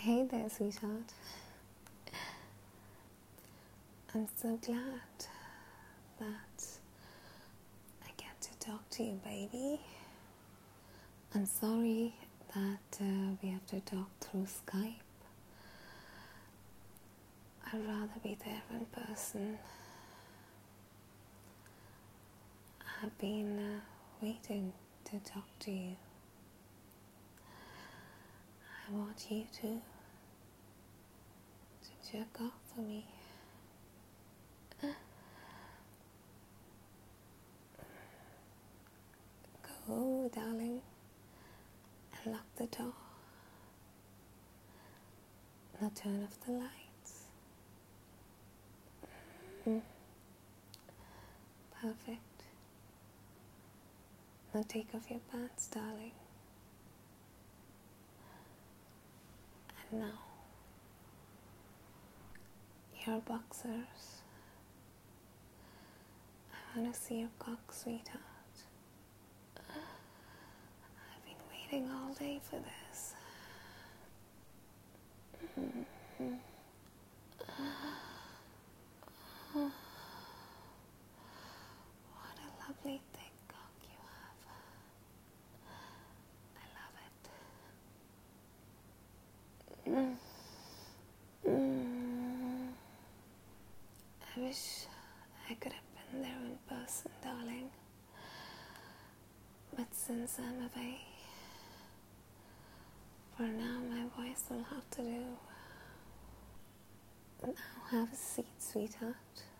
Hey there, sweetheart. I'm so glad that I get to talk to you, baby. I'm sorry that we have to talk through Skype. I'd rather be there in person. I've been waiting to talk to you. I want you to jerk off for me. Go, darling, and lock the door. Now turn off the lights. Perfect. Now take off your pants, darling. And now, your boxers. I want to see your cock, sweetheart. I've been waiting all day for this. What a lovely thick cock you have. I love it. I wish I could have been there in person, darling. But since I'm away, for now my voice will have to do. Now have a seat, sweetheart.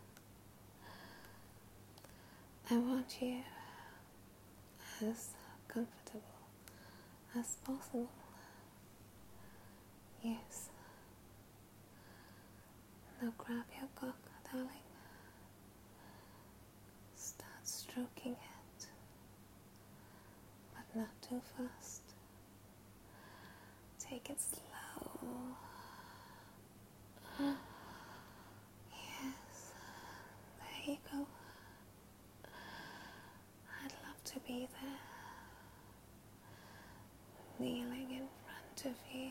I want you as comfortable as possible. Yes. Now grab your cock, darling. Start stroking it, but not too fast. Take it slow. Yes, there you go. I'd love to be there, kneeling in front of you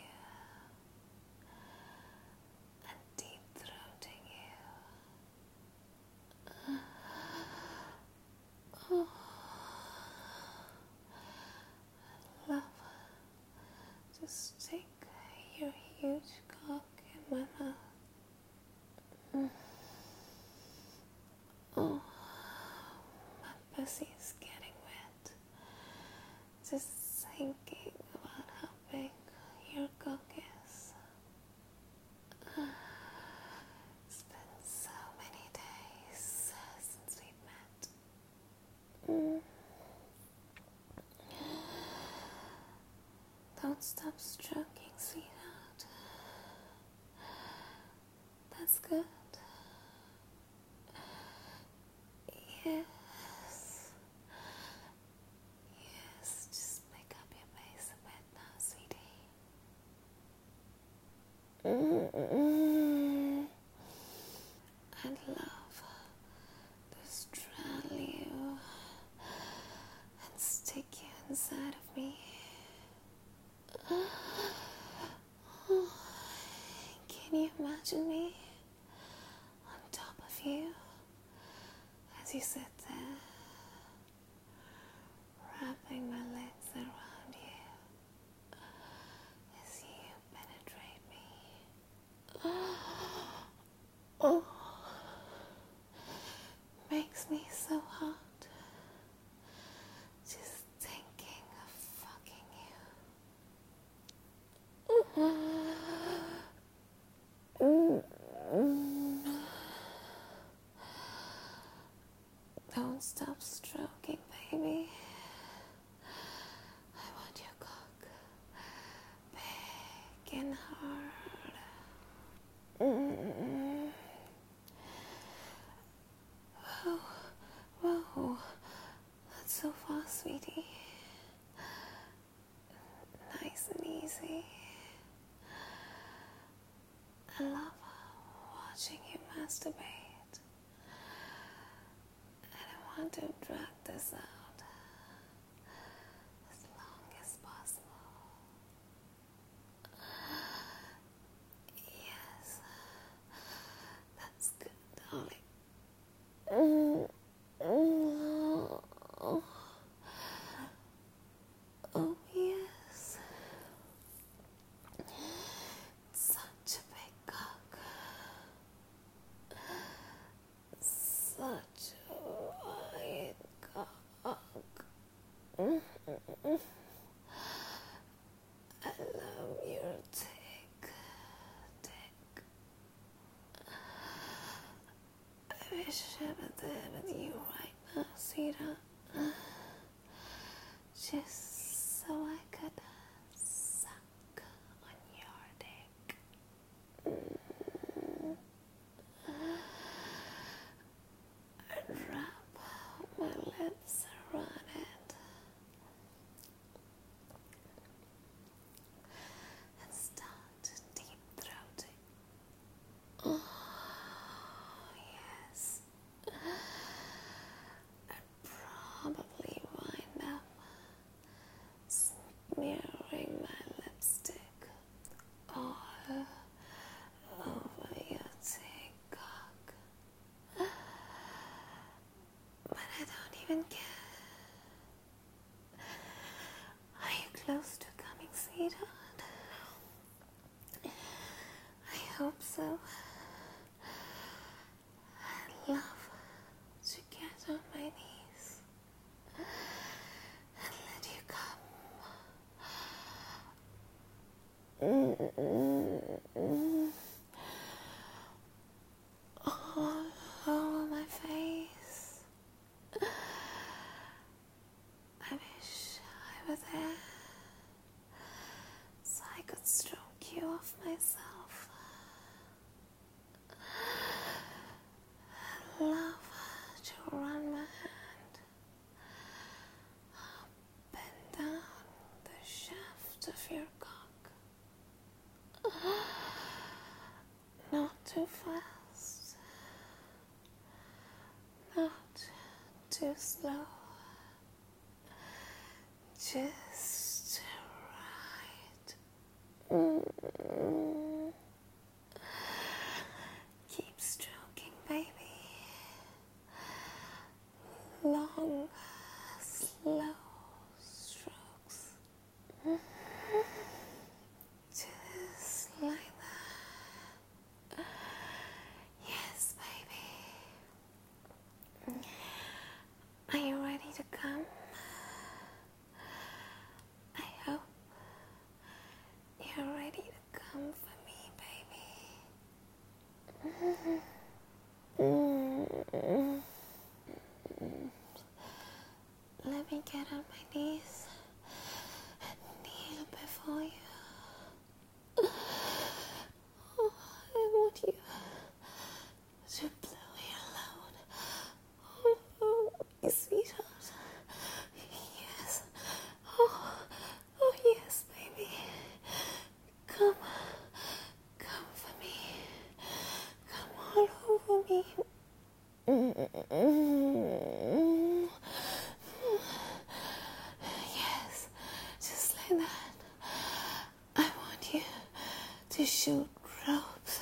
and deep throating you. Oh, love, just take your huge cock in my mouth. Oh, my pussy is getting wet. Just thinking about how big your cock is. It's been so many days since we met. Don't stop stroking, sweetheart. That's good. Yes. Yes, just make up your face a bit now, sweetie. I'd love to straddle you and stick you inside of me. Can you imagine me on top of you as you sit there, wrapping my legs around you as you penetrate me? Oh, makes me so hot just thinking of fucking you. Don't stop stroking, baby. I want your cock big and hard. Whoa, not so fast, sweetie. Nice and easy. I love watching you masturbate. And I want to drag this out as long as possible. wish I was there with you right now, sweetheart. Just so I could suck on your dick. And wrap my lips around it. And start deep throating. Oh, yes. And probably wind up smearing my lipstick all over your thick cock. But I don't even care. Are you close to coming, sweetheart? I hope so. I'd love to get on my knees and let you come all over my face. I wish I were there so I could stroke you off myself. I'd love to run my hand up and down the shaft of your cock. Not too fast, not too slow, just right. Keep stroking, baby. Long, slow strokes. Just like that. Yes, baby. Are you ready to come? I hope you're ready to come for me, baby. Let me get on my knees and kneel before you. Oh, I want you to blow your load. Oh, my sweetheart. Yes. Oh, yes, baby. Come for me. Come all over me. Yes, just like that. I want you to shoot ropes